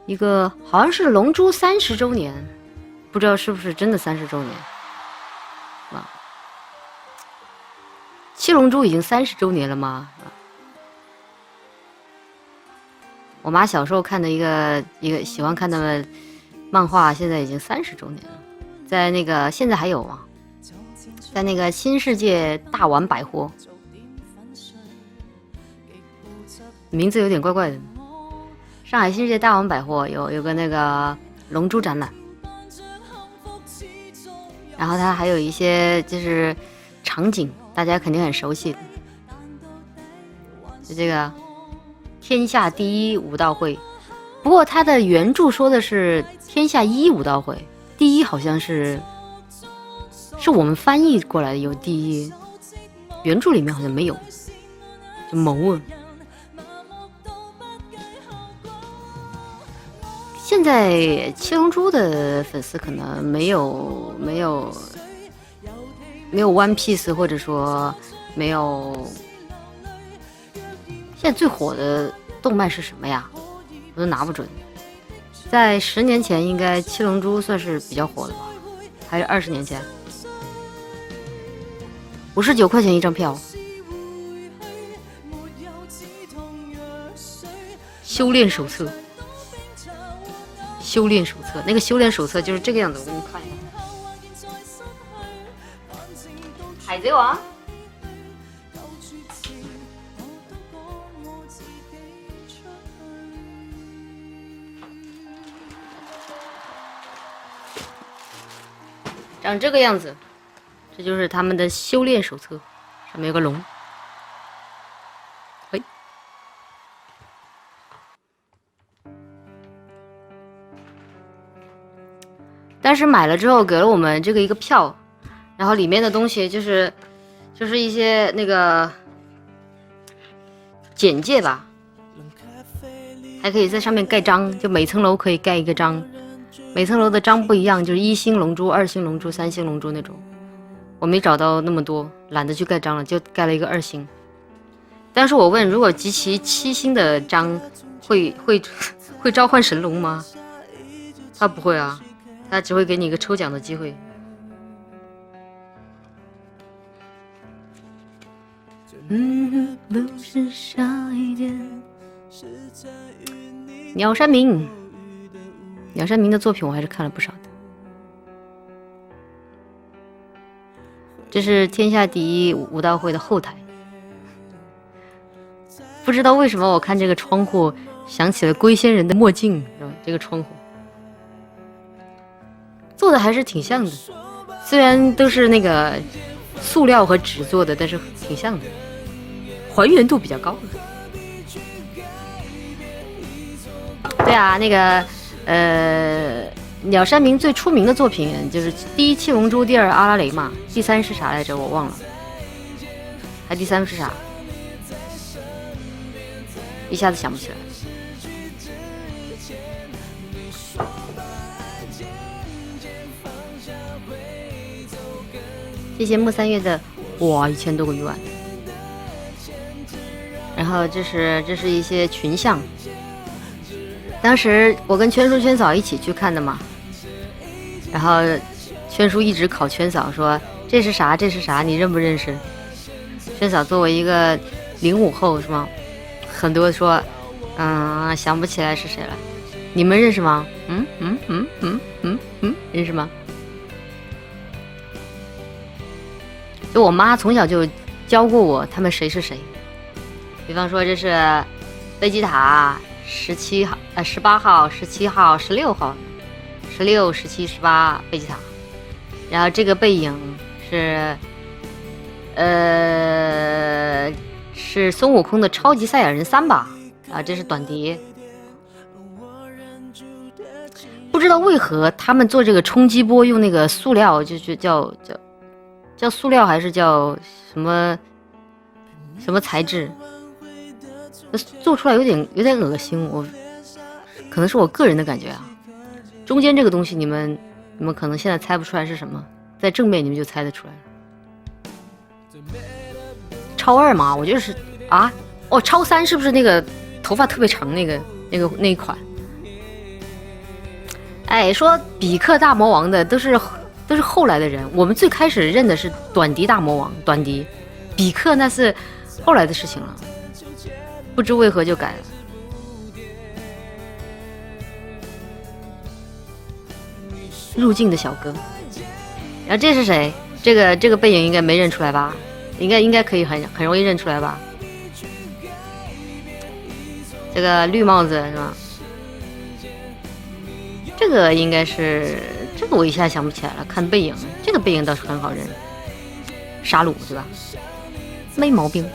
一个好像是《龙珠》30周年，不知道是不是真的30周年。啊，七龙珠已经30周年了吗？我妈小时候看的一个喜欢看的漫画，现在已经30周年了，在那个现在还有吗？在那个新世界大丸百货，名字有点怪怪的。上海新世界大丸百货有个那个龙珠展览，然后它还有一些就是场景，大家肯定很熟悉的，就这个天下第一武道会。不过它的原著说的是天下一武道会，第一好像是我们翻译过来的有第一，原著里面好像没有，就谋啊。现在七龙珠的粉丝可能没有 One Piece， 或者说没有。现在最火的动漫是什么呀？我都拿不准。在10年前，应该七龙珠算是比较火的吧？还是20年前？59块钱一张票。修炼手册。修炼手册，那个修炼手册就是这个样子，我给你看一下。海贼王，长这个样子，这就是他们的修炼手册，上面有个龙。但是买了之后给了我们这个一个票，然后里面的东西就是一些那个简介吧，还可以在上面盖章，就每层楼可以盖一个章，每层楼的章不一样，就是1星龙珠、2星龙珠、3星龙珠那种。我没找到那么多，懒得去盖章了，就盖了一个2星。但是我问，如果集齐7星的章，会召唤神龙吗？他不会啊。他只会给你一个抽奖的机会。鸟山明的作品我还是看了不少的。这是天下第一武道会的后台。不知道为什么我看这个窗户想起了龟仙人的墨镜，这个窗户做的还是挺像的，虽然都是那个塑料和纸做的，但是挺像的，还原度比较高。对啊，那个鸟山明最出名的作品就是第1七龙珠，第2阿拉蕾嘛，第3是啥来着？我忘了，还第3是啥？一下子想不起来。谢谢木三月的哇，1000多个鱼丸。然后这是一些群像，当时我跟圈叔圈嫂一起去看的嘛，然后圈叔一直考圈嫂说这是啥这是啥，你认不认识？圈嫂作为一个05后是吗？很多说想不起来是谁了，你们认识吗？认识吗？就我妈从小就教过我他们谁是谁，比方说这是贝吉塔18号、17号、16号，16、17、18贝吉塔，然后这个背影是是孙悟空的超级赛亚人3吧，啊，这是短笛。不知道为何他们做这个冲击波用那个塑料，就是叫塑料还是叫什么材质，做出来有点恶心，可能是我个人的感觉啊。中间这个东西你们可能现在猜不出来是什么，在正面你们就猜得出来了。超2嘛，我觉得是啊，超3是不是那个头发特别长那一款？ 哎，说比克大魔王的都是后来的人，我们最开始认的是短笛大魔王，短笛，比克那是后来的事情了，不知为何就改了。入境的小哥，然后这是谁？这个背影应该没认出来吧？应该可以很容易认出来吧？这个绿帽子是吧？这个应该是这个我一下想不起来了，看背影，这个背影倒是很好认，沙鲁对吧？没毛病。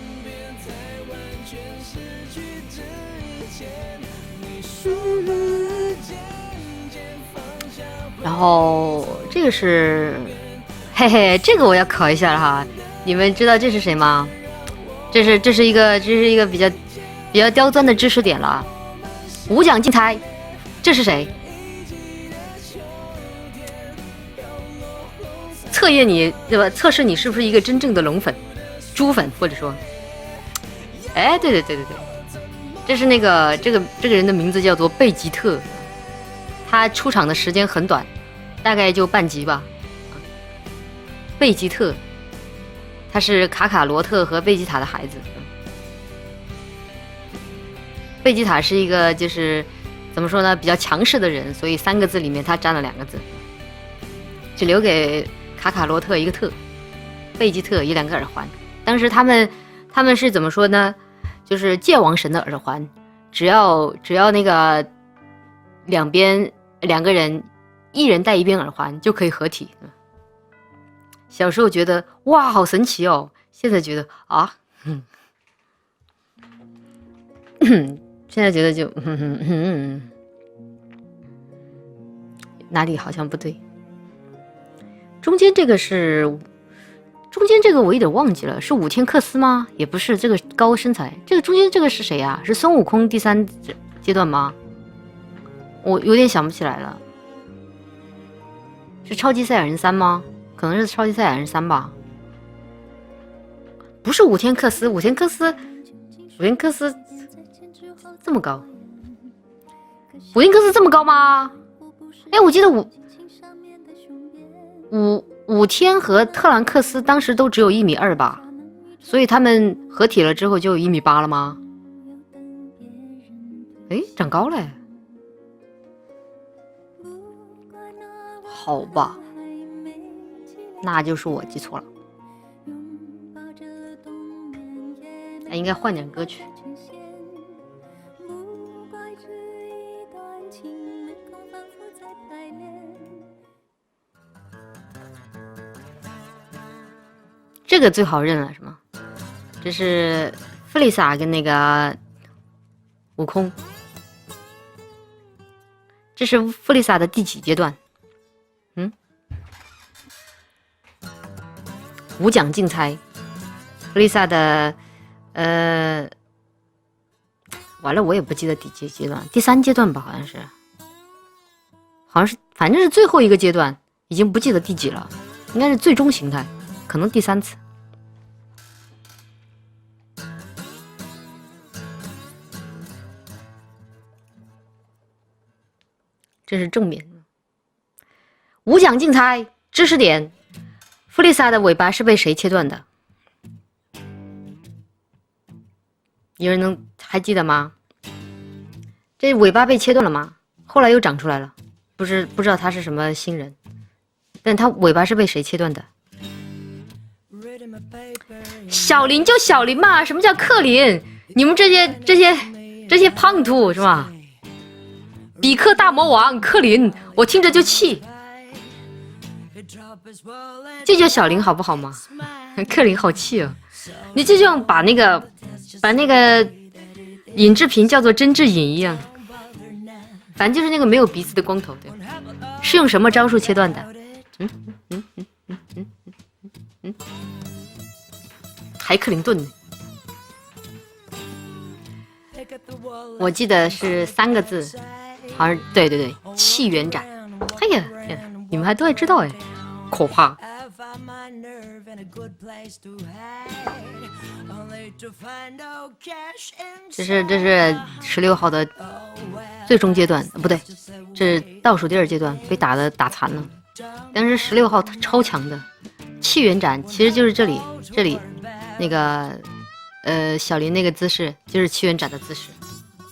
然后这个是，嘿嘿，这个我要考一下了哈，你们知道这是谁吗？这是一个比较刁钻的知识点了。五奖竞猜，这是谁？测验你对吧？测试你是不是一个真正的龙粉、猪粉，或者说，哎，对，这是那个这个人的名字叫做贝吉特。他出场的时间很短，大概就半集吧。贝吉特，他是卡卡罗特和贝吉塔的孩子。贝吉塔是一个就是怎么说呢，比较强势的人，所以3个字里面他占了2个字，只留给卡卡罗特一个特，贝吉特1、2个耳环。当时他们是怎么说呢？就是界王神的耳环，只要那个两边2个人一人戴1边耳环就可以合体。小时候觉得哇好神奇哦，现在觉得啊，现在觉得就哪里好像不对。中间这个我有点忘记了，是武天克斯吗？也不是，这个高身材。这个中间这个是谁呀？是孙悟空第3阶段吗？我有点想不起来了。是超级赛亚人3吗？可能是超级赛亚人3吧。不是武天克斯，武天克斯这么高？武天克斯这么高吗？哎，我记得武天和特兰克斯当时都只有1.2米吧，所以他们合体了之后就有1.8米了吗？哎，长高了。好吧，那就是我记错了。那应该换点歌曲。这个最好认了，是吗？这是弗利萨跟那个悟空。这是弗利萨的第几阶段？5奖竞猜。弗利萨的完了，我也不记得第几阶段，第3阶段吧，好像是，反正是最后一个阶段，已经不记得第几了，应该是最终形态，可能第3次。这是正面。5奖竞猜知识点：弗利萨的尾巴是被谁切断的？有人还记得吗？这尾巴被切断了吗？后来又长出来了，不知道他是什么新人，但他尾巴是被谁切断的？小林就小林嘛，什么叫克林？你们这些胖兔是吧？比克大魔王克林，我听着就气。这叫小林好不好吗？克林好气哦！你就像把那个尹志平叫做甄志隐一样，反正就是那个没有鼻子的光头，对，是用什么招数切断的？还克林顿呢？我记得是3个字，好像对，气元斩。哎呀，天，你们还都还知道哎，可怕。这是16号的最终阶段，不对，这这倒数第2阶段被打残了。当时16号超强的气元斩，其实就是这里那个小林那个姿势，就是气元斩的姿势。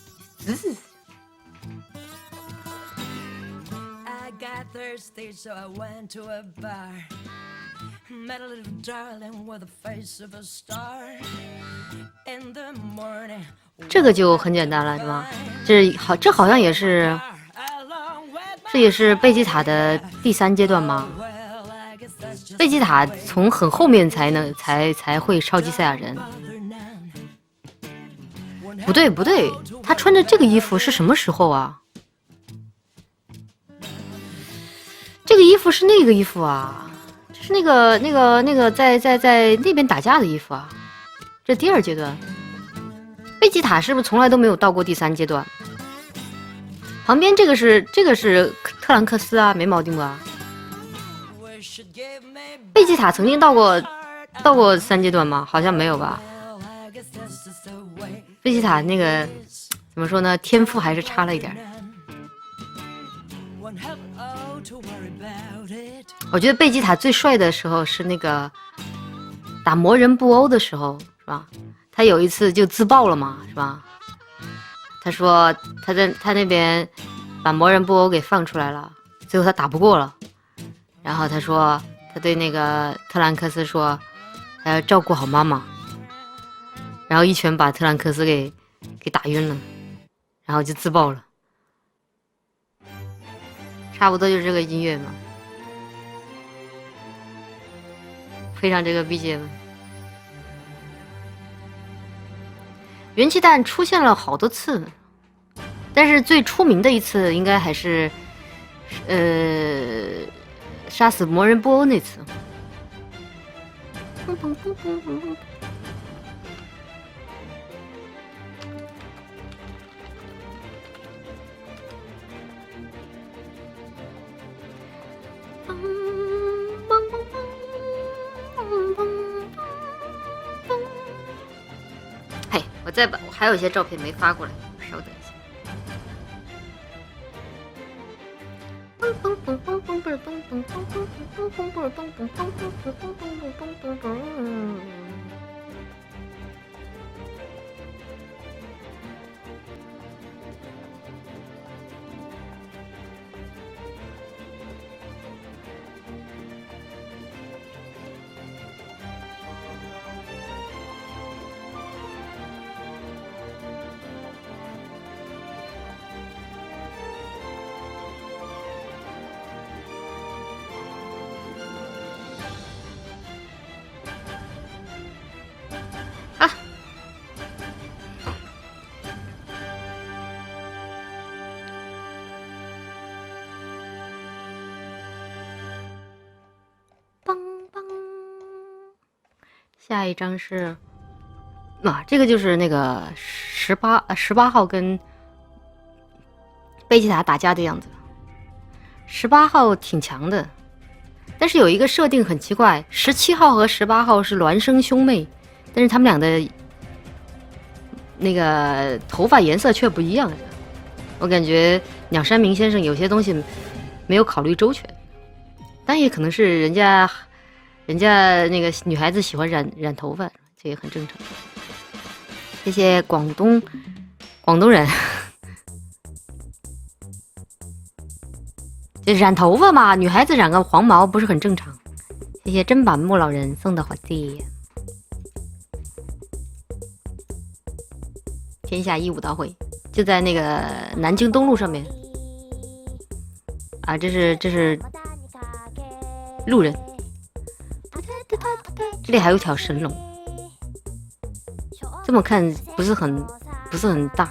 这个就很简单了，是吧？这好像也是，这也是贝吉塔的第3阶段吗？贝吉塔从很后面才会超级赛亚人。不对，他穿着这个衣服是什么时候啊？这个衣服是那个衣服啊，这是那个在那边打架的衣服啊。这第2阶段。贝吉塔是不是从来都没有到过第3阶段？旁边这个是特兰克斯啊，没毛病吧？贝吉塔曾经到过3阶段吗？好像没有吧。贝吉塔那个怎么说呢？天赋还是差了一点。我觉得贝吉塔最帅的时候是那个打魔人布欧的时候，是吧？他有一次就自爆了嘛，是吧？他说他那边把魔人布欧给放出来了，最后他打不过了，然后他说他对那个特兰克斯说，他要照顾好妈妈，然后一拳把特兰克斯给打晕了，然后就自爆了，差不多就是这个音乐嘛，配上这个 BGM。元气弹出现了好多次，但是最出名的一次应该还是，杀死魔人布欧那次。嘿，我还有一些照片没发过来，稍等一下。下一张是，这个就是那个18号跟贝吉塔打架的样子。18号挺强的，但是有一个设定很奇怪，17号和18号是孪生兄妹，但是他们俩的那个头发颜色却不一样。我感觉鸟山明先生有些东西没有考虑周全，但也可能是人家那个女孩子喜欢染头发，这也很正常。谢谢广东人，这染头发嘛，女孩子染个黄毛不是很正常。谢谢砧板木老人送的火箭。天下一武道会就在那个南京东路上面啊，这是路人。这里还有条神龙，这么看不是很大。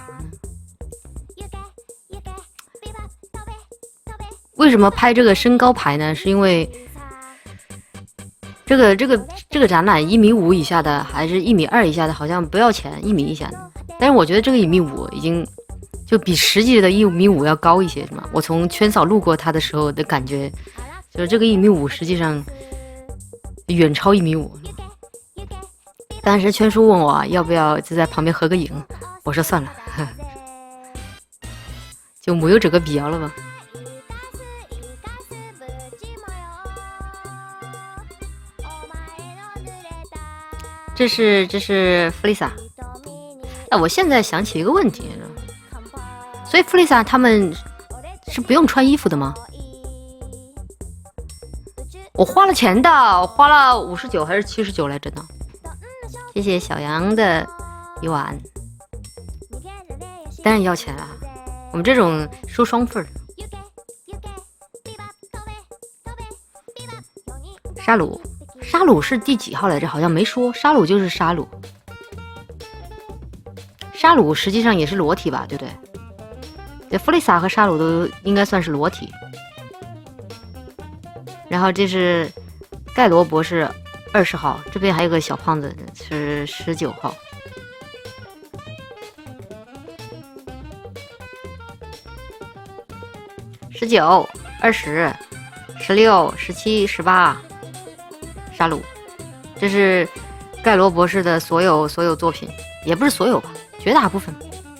为什么拍这个身高牌呢？是因为这个展览1.5米以下的还是1.2米以下的，好像不要钱，1米以下的。但是我觉得这个1.5米已经就比实际的1.5米要高一些，是吗？我从圈嫂路过它的时候的感觉，就是这个1.5米实际上远超1.5米。当时圈叔问我要不要就在旁边合个影，我说算了，就没有这个必要了吧。 这是弗丽莎。哎，我现在想起一个问题，所以弗丽莎他们是不用穿衣服的吗？我花了钱的，我花了59还是79来着呢？谢谢小杨的一碗，当然要钱了，我们这种收双份。沙鲁，沙鲁是第几号来着？好像没说，沙鲁就是沙鲁。沙鲁实际上也是裸体吧，对不对？对，弗丽莎和沙鲁都应该算是裸体。然后这是盖罗博士20号，这边还有个小胖子是19号。19、20、16、17、18，沙鲁，这是盖罗博士的所有作品，也不是所有吧，绝大部分。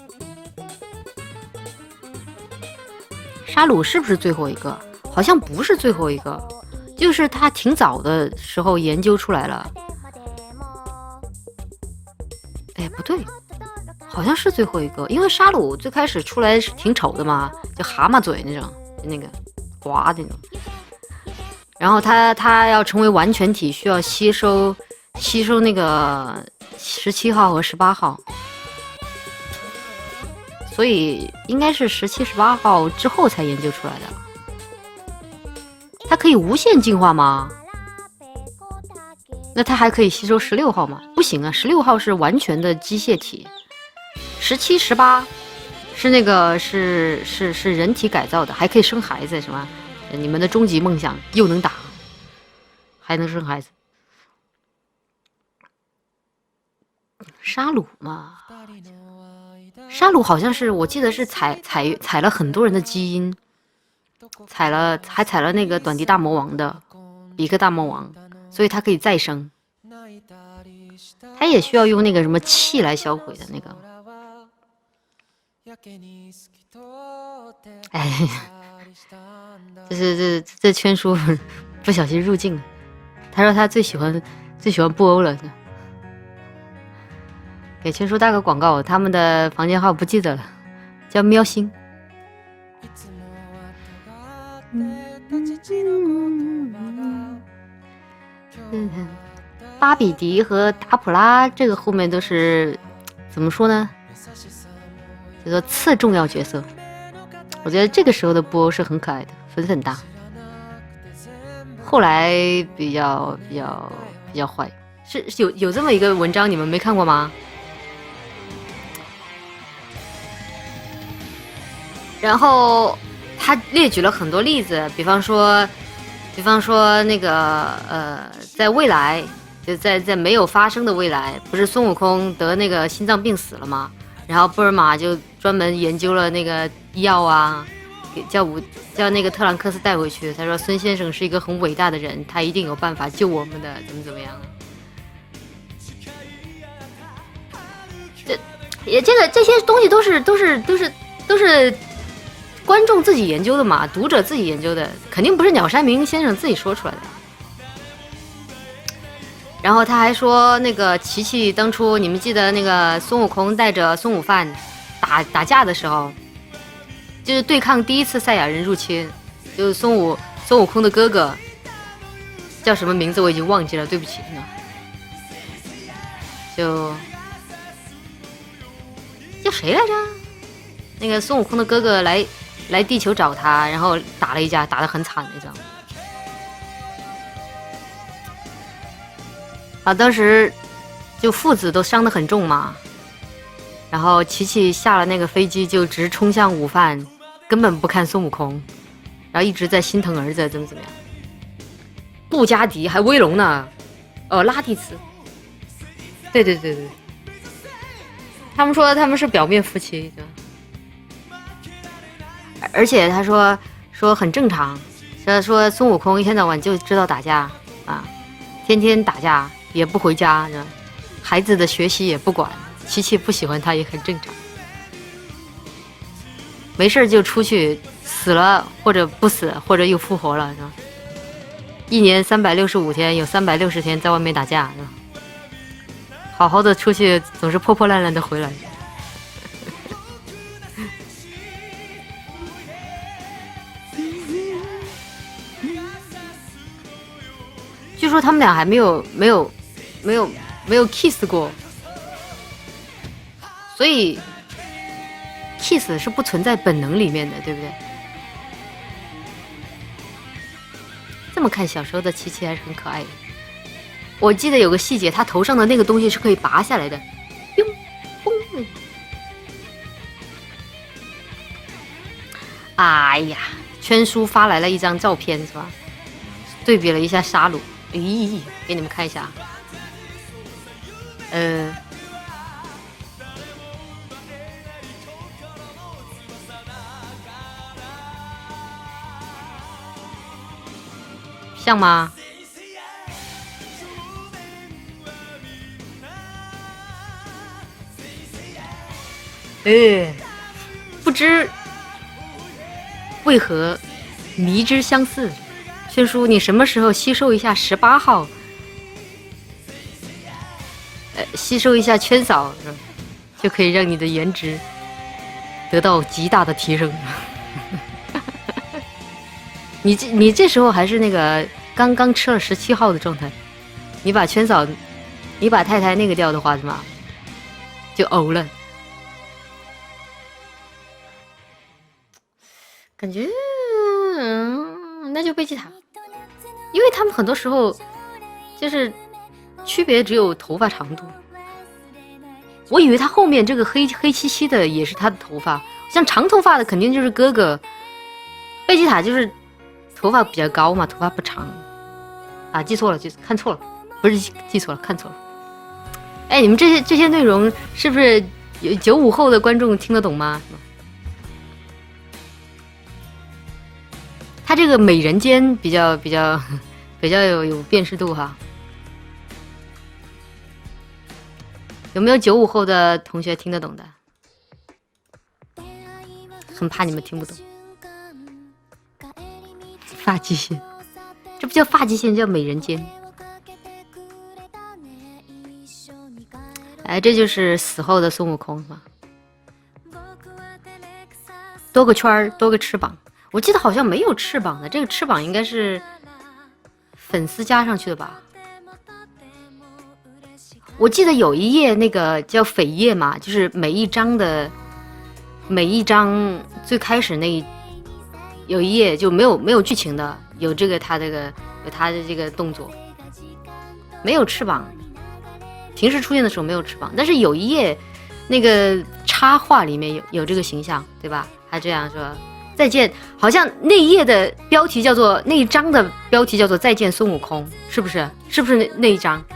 沙鲁是不是最后一个？好像不是最后一个，就是他挺早的时候研究出来了。哎，不对，好像是最后一个，因为沙鲁最开始出来是挺丑的嘛，就蛤蟆嘴那种，就那个滑的那种。然后他要成为完全体，需要吸收那个17号和18号，所以应该是17、18号之后才研究出来的。它可以无限进化吗？那它还可以吸收16号吗？不行啊，16号是完全的机械体，17、18是那个是人体改造的，还可以生孩子，是吗？你们的终极梦想又能打，还能生孩子。沙鲁嘛，沙鲁好像是我记得是采了很多人的基因。还采了那个短笛大魔王的比克大魔王，所以他可以再生。他也需要用那个什么气来销毁的那个。哎，这圈叔不小心入镜了。他说他最喜欢布欧了。给圈叔打个广告，他们的房间号不记得了，叫喵星。巴比迪和达普拉这个后面都是怎么说呢？叫做次重要角色。我觉得这个时候的布欧是很可爱的，粉粉大。后来比较坏，是有这么一个文章，你们没看过吗？然后他列举了很多例子，比方说那个在未来，就在没有发生的未来，不是孙悟空得那个心脏病死了吗？然后布尔玛就专门研究了那个药啊，叫那个特兰克斯带回去。他说孙先生是一个很伟大的人，他一定有办法救我们的，怎么样？这些东西都是观众自己研究的嘛，读者自己研究的，肯定不是鸟山明先生自己说出来的。然后他还说，那个琪琪当初你们记得那个孙悟空带着孙悟饭打架的时候，就是对抗第一次赛亚人入侵，就是孙悟空的哥哥叫什么名字我已经忘记了，对不起。就叫谁来着？那个孙悟空的哥哥来地球找他，然后打了一架，打得很惨那种。啊，当时就父子都伤得很重嘛，然后琪琪下了那个飞机就直冲向午饭，根本不看孙悟空，然后一直在心疼儿子怎么样。布加迪还威龙呢，拉蒂茨，对，他们说他们是表面夫妻，对吧？而且他说很正常，说孙悟空一天到晚就知道打架啊，天天打架也不回家，孩子的学习也不管，琪琪不喜欢他也很正常，没事就出去，死了或者不死或者又复活了，是吧？一年365天，有360天在外面打架，是吧？ 好好的出去总是破破烂烂的回来。据说他们俩还没有 kiss 过，所以 kiss 是不存在本能里面的，对不对？这么看，小时候的琪琪还是很可爱的。我记得有个细节，他头上的那个东西是可以拔下来的，哟，嘣！哎呀，圈叔发来了一张照片，是吧？对比了一下沙鲁，咦，给你们看一下，像吗？不知为何迷之相似。圈叔，你什么时候吸收一下18号？吸收一下圈嫂，就可以让你的颜值得到极大的提升。你这时候还是那个刚刚吃了17号的状态，你把圈嫂，你把太太那个掉的话，是吗？就呕了。感觉，那就贝吉塔，因为他们很多时候就是区别只有头发长度。我以为他后面这个黑漆漆的也是他的头发，像长头发的肯定就是哥哥，贝吉塔就是头发比较高嘛，头发不长啊，记错了，看错了，不是记错了，看错了。哎，你们这些内容是不是有95后的观众听得懂吗？他这个美人尖比较有辨识度哈。有没有95后的同学听得懂的？很怕你们听不懂。发际线，这不叫发际线，叫美人尖。哎，这就是死后的孙悟空嘛，多个圈儿，多个翅膀。我记得好像没有翅膀的，这个翅膀应该是粉丝加上去的吧。我记得有一页那个叫扉页嘛，就是每一章最开始有一页就没有剧情的，有他的这个动作，没有翅膀。平时出现的时候没有翅膀，但是有一页那个插画里面有这个形象，对吧？他这样说再见，好像那一页的标题叫做那一章的标题叫做再见孙悟空，是不是？是不是那一章？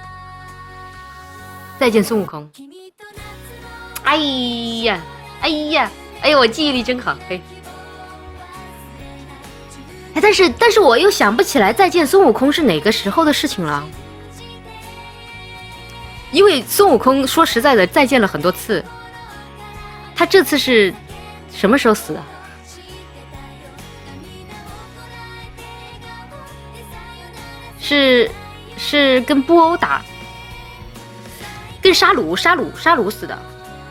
再见孙悟空。哎呀，我记忆力真好，嘿。哎，但是我又想不起来再见孙悟空是哪个时候的事情了。因为孙悟空说实在的再见了很多次，他这次是什么时候死的？是跟布欧打，跟沙鲁死的。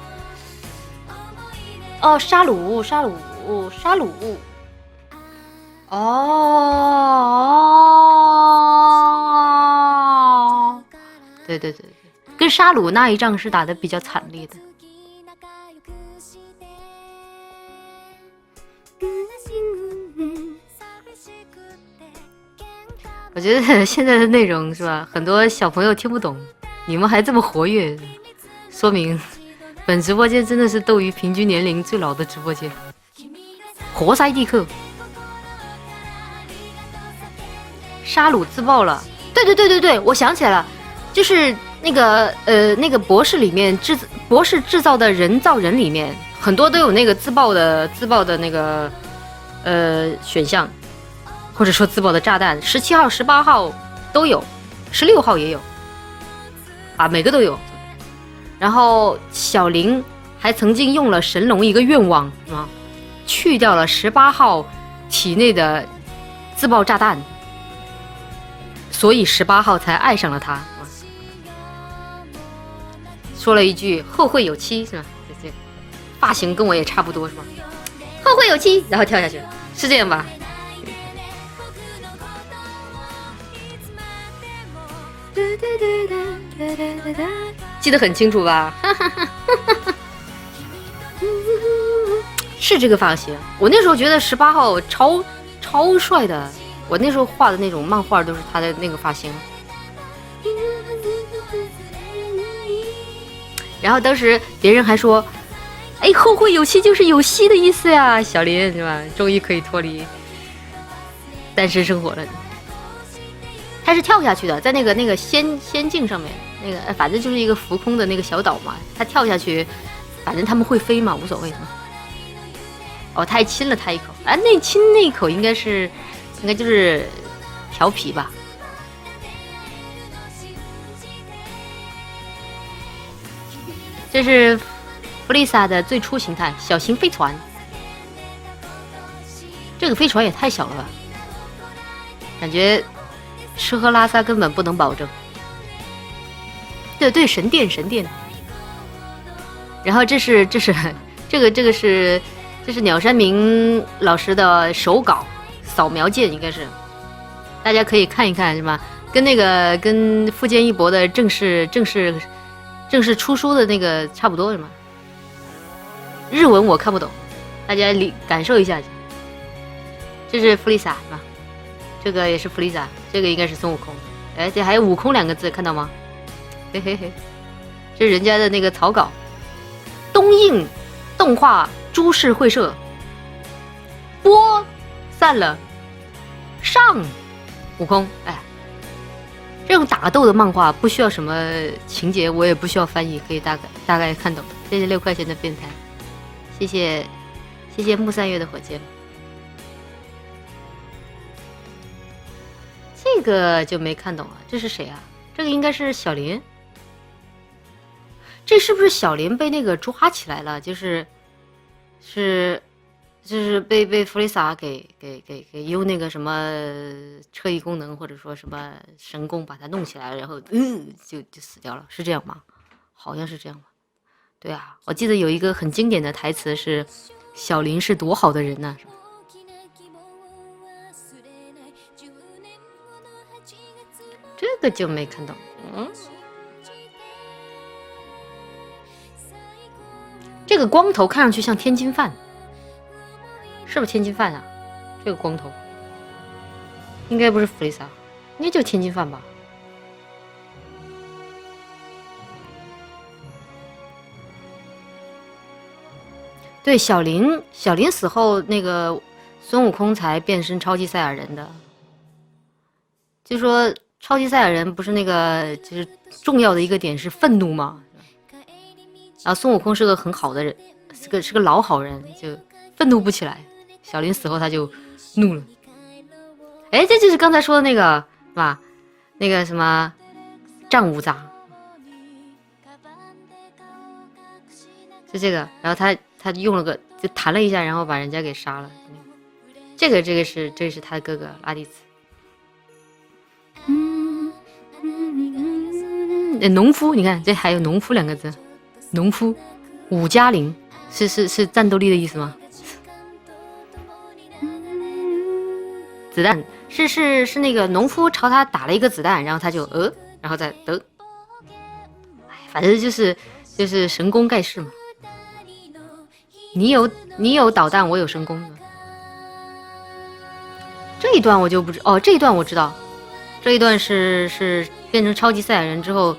哦，沙鲁，哦，对，跟沙鲁那一仗是打得比较惨烈的。我觉得现在的内容是吧，很多小朋友听不懂，你们还这么活跃，说明本直播间真的是斗鱼平均年龄最老的直播间。活塞地克，沙鲁自爆了。对，我想起来了，就是那个博士里面博士制造的人造人里面，很多都有那个自爆的那个选项。或者说自爆的炸弹，17号、18号都有，16号也有，啊，每个都有。然后小林还曾经用了神龙一个愿望啊，去掉了18号体内的自爆炸弹，所以18号才爱上了他。 说了一句后会有期是吧？这发型跟我也差不多是吧？后会有期，然后跳下去，是这样吧？记得很清楚吧？是这个发型，我那时候觉得18号超帅的，我那时候画的那种漫画都是他的那个发型。然后当时别人还说，哎，后会有期就是有戏的意思呀，小林是吧？终于可以脱离单身生活了。他是跳下去的，在那个仙境上面，那个反正就是一个浮空的那个小岛嘛，他跳下去，反正他们会飞嘛，无所谓。哦，他还亲了他一口，啊，那亲那一口应该就是调皮吧。这是弗丽萨的最初形态，小型飞船。这个飞船也太小了吧，感觉吃喝拉撒根本不能保证。对，神殿。然后这是鸟山明老师的手稿扫描件，应该是，大家可以看一看是吧？跟富坚义博的正式出书的那个差不多是吗？日文我看不懂，大家感受一下。这是弗丽萨是吧？这个也是弗丽萨，这个应该是孙悟空。哎，这还有悟空2个字，看到吗？嘿嘿嘿，这是人家的那个草稿。东映动画株式会社播散了，上悟空。哎，这种打斗的漫画不需要什么情节，我也不需要翻译，可以大概看懂。谢谢6块钱的变态，谢谢木3月的火箭。这个就没看懂了，这是谁啊？这个应该是小林。这是不是小林被那个抓起来了？就是被弗丽萨给用那个什么车翼功能或者说什么神功把他弄起来，然后就死掉了，是这样吗？好像是这样吧。对啊，我记得有一个很经典的台词是小林是多好的人呢、啊。这个就没看懂。这个光头看上去像天津饭，是不是天津饭啊？这个光头应该不是弗丽萨，应该就天津饭吧。对，小林死后，那个孙悟空才变身超级赛亚人的。就说超级赛亚人不是那个就是重要的一个点是愤怒吗？然后孙悟空是个很好的人，是个老好人，就愤怒不起来。小林死后他就怒了。哎，这就是刚才说的那个是吧？那个什么战五杂，就这个。然后他用了个就弹了一下，然后把人家给杀了。这是他的哥哥拉蒂兹。农夫，你看这还有农夫2个字，农夫武嘉玲是战斗力的意思吗？子弹是那个农夫朝他打了一个子弹，然后他就然后再得，反正就是神功盖世嘛。你有导弹，我有神功。这一段我就不知哦，这一段我知道，这一段是变成超级赛亚人之后。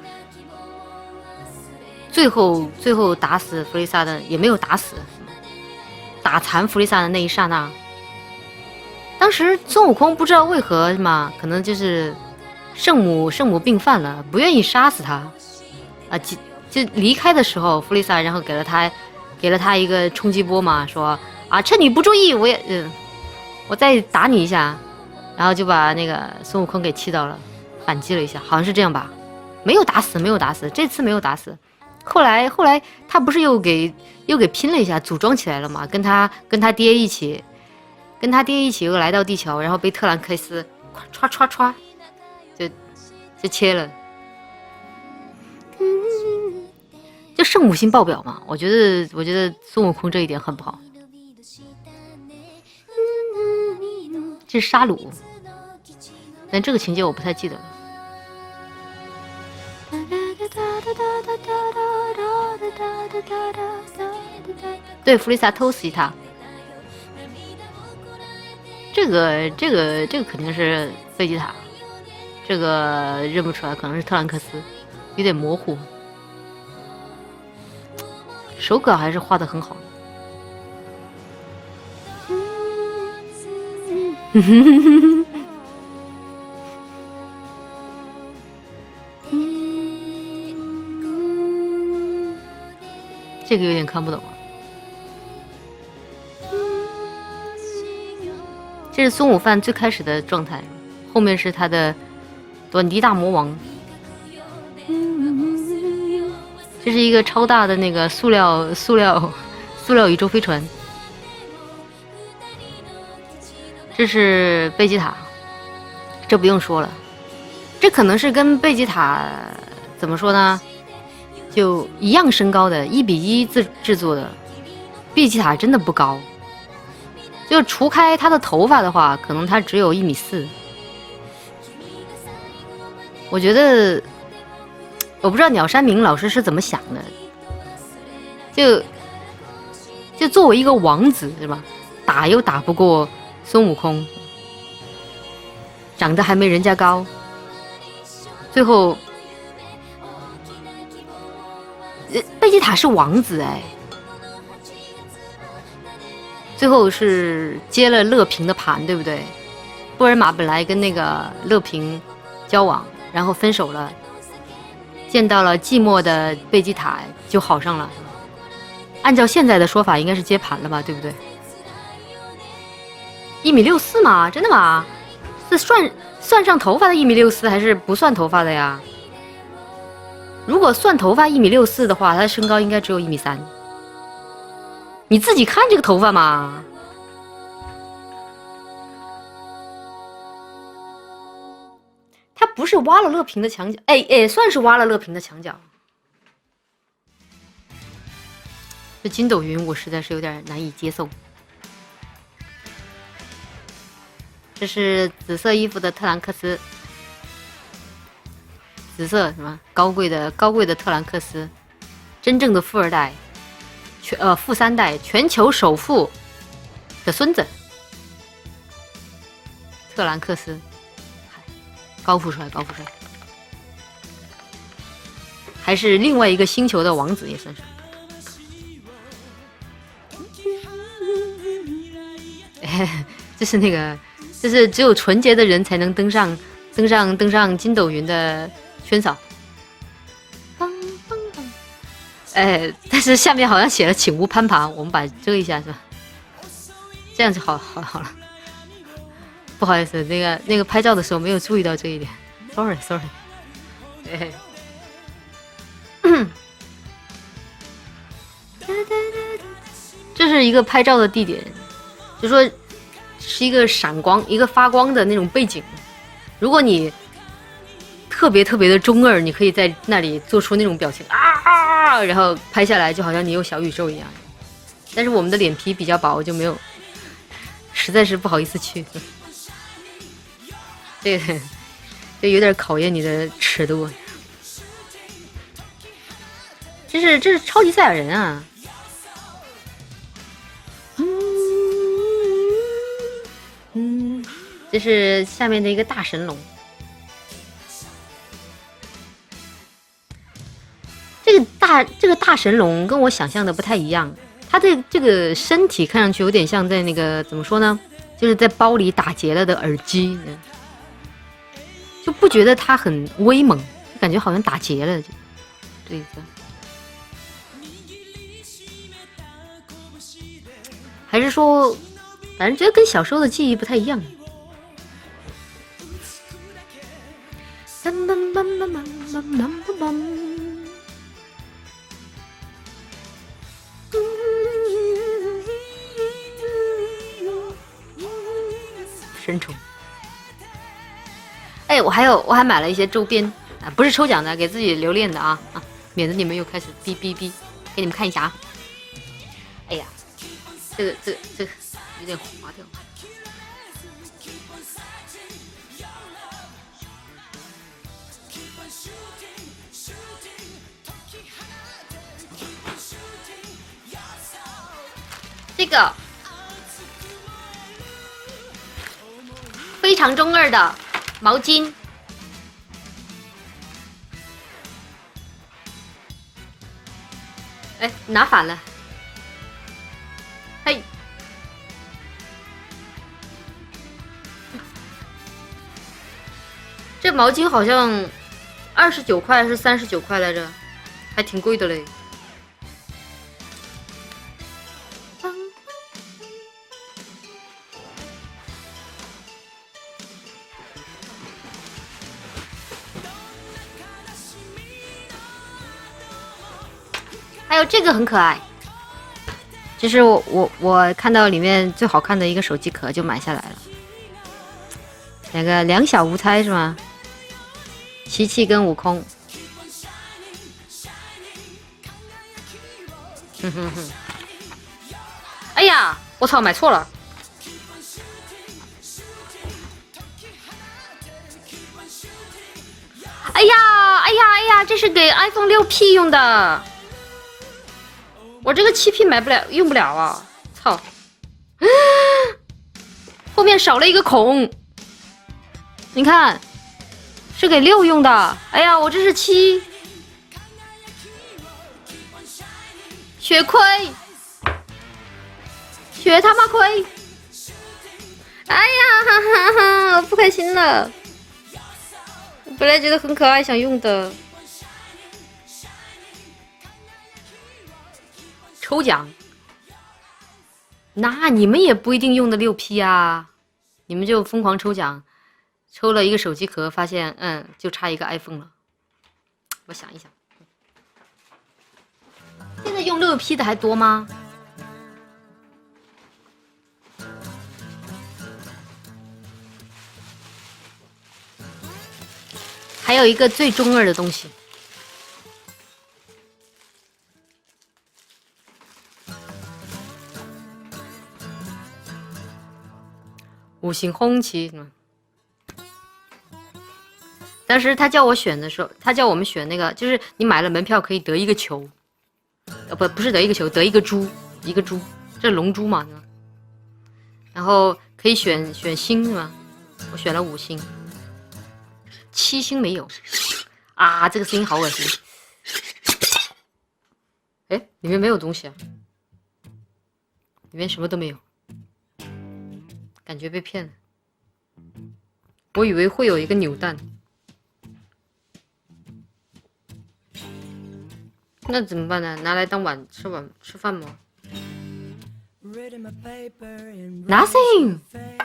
最后打死弗丽萨的也没有打死，打残弗丽萨的那一刹那，当时孙悟空不知道为何是吗？可能就是圣母病犯了，不愿意杀死他啊，就离开的时候，弗丽萨然后给了他一个冲击波嘛，说啊趁你不注意，我再打你一下，然后就把那个孙悟空给气到了，反击了一下，好像是这样吧？没有打死，这次没有打死。后来他不是又给拼了一下，组装起来了嘛？跟他爹一起又来到地球，然后被特兰克斯唰就切了。 圣母心爆表嘛。我觉得孙悟空这一点很不好。这是沙鲁，但这个情节我不太记得了。对，弗利萨偷袭他。这个肯定是贝吉塔，这个认不出来，可能是特兰克斯，有点模糊。手稿还是画得很好。这个有点看不懂啊。这是孙悟饭最开始的状态，后面是他的短笛大魔王。这是一个超大的那个塑料宇宙飞船。这是贝吉塔，这不用说了，这可能是跟贝吉塔怎么说呢，就一样身高的1:1制作的。贝吉塔真的不高，就除开他的头发的话，可能他只有1.4米。我觉得，我不知道鸟山明老师是怎么想的，就作为一个王子是吧，打又打不过孙悟空，长得还没人家高，最后贝吉塔是王子哎，最后是接了乐平的盘，对不对？波尔玛本来跟那个乐平交往，然后分手了，见到了寂寞的贝吉塔就好上了。按照现在的说法，应该是接盘了吧，对不对？1.64米吗？真的吗？是算上头发的1.64米，还是不算头发的呀？如果算头发1.64米的话，他的身高应该只有1.3米。你自己看这个头发嘛。他不是挖了乐平的墙角，哎，算是挖了乐平的墙角。这筋斗云我实在是有点难以接受。这是紫色衣服的特兰克斯，紫色什么高贵的特兰克斯，真正的富二代，富三代，全球首富的孙子，特兰克斯，高富帅，还是另外一个星球的王子也算是。这是只有纯洁的人才能登上筋斗云的圈扫。但是下面好像写了请勿攀爬，我们把遮一下是吧？这样就好了。不好意思，那个拍照的时候没有注意到这一点 ，sorry。这是一个拍照的地点，就说是一个闪光、一个发光的那种背景。如果你特别的中二，你可以在那里做出那种表情啊，然后拍下来，就好像你有小宇宙一样。但是我们的脸皮比较薄，就没有，实在是不好意思去。这有点考验你的尺度。这是超级赛亚人啊！这是下面的一个大神龙。这个大神龙跟我想象的不太一样，它的这个身体看上去有点像在那个怎么说呢，就是在包里打结了的耳机，就不觉得它很威猛，感觉好像打结了。这个还是说，反正觉得跟小时候的记忆不太一样。生虫。我还买了一些周边啊，不是抽奖的，给自己留恋的啊。 免得你们又开始哔哔哔。给你们看一下啊！哎呀，这个有点滑掉。这个非常中二的毛巾。哎，拿反了。嘿，这毛巾好像29块还是39块来着，还挺贵的嘞。还有这个很可爱，这是我看到里面最好看的一个手机壳，就买下来了。两小无猜是吗？琪琪跟悟空。哼哼哼！哎呀，我操，买错了。哎呀，这是给 iPhone 6P 用的。我这个7P 买不了，用不了啊！操，后面少了一个孔。你看，是给6用的。哎呀，我这是7，血亏，血他妈亏！哎呀，哈哈哈，我不开心了。我本来觉得很可爱，想用的。抽奖，那你们也不一定用的6P 啊，你们就疯狂抽奖，抽了一个手机壳，发现就差一个 iPhone 了。我想一想，现在用6P 的还多吗？还有一个最中二的东西。五星红旗，当时他叫我选的时候，他叫我们选那个，就是你买了门票可以得一个球，不是得一个球，得一个猪，这是龙珠嘛？然后可以选星是吗？我选了5星，7星没有啊！这个声音好恶心。哎，里面没有东西啊，里面什么都没有。感觉被骗了，我以为会有一个扭蛋，那怎么办呢？拿来当吃饭吗 ？Nothing，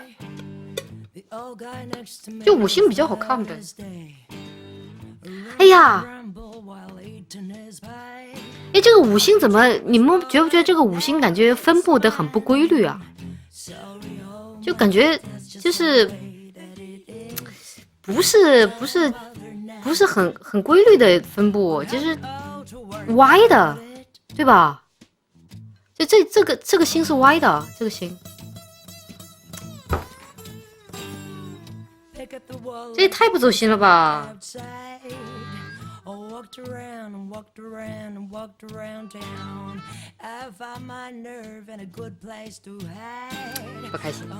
就5星比较好看呗。哎呀，哎，这个5星怎么？你们觉不觉得这个5星感觉分布的很不规律啊？就感觉就是不是很规律的分布，就是歪的，对吧？就这个星是歪的，这个星，这也太不走心了吧！不开心。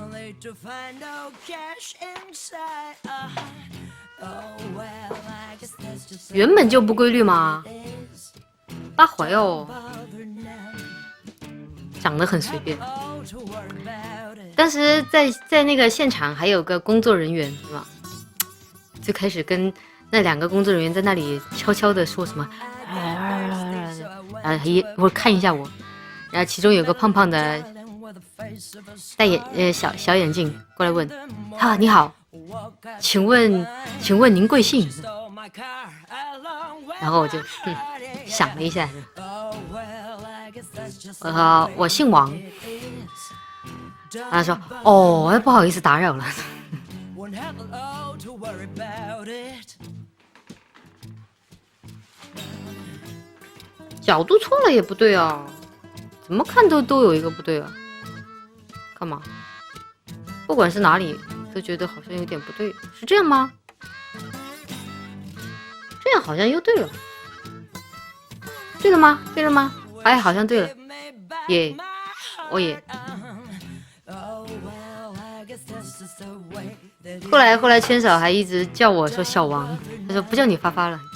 原本就不规律吗？大怀哦，长得很随便。当时在那个现场还有个工作人员是吧？就开始跟那2个工作人员在那里悄悄的说什么，我看一下我，然后其中有个胖胖的戴小眼镜过来问，你好，请问您贵姓？然后我就想了一下，我姓王。他说哦，不好意思打扰了。 角度错了也不对啊，怎么看都有一个不对啊？干嘛？不管是哪里，都觉得好像有点不对，是这样吗？这样好像又对了，对了吗？对了吗？哎，好像对了，耶，哦耶。后来圈嫂还一直叫我说小王，他说不叫你发发了，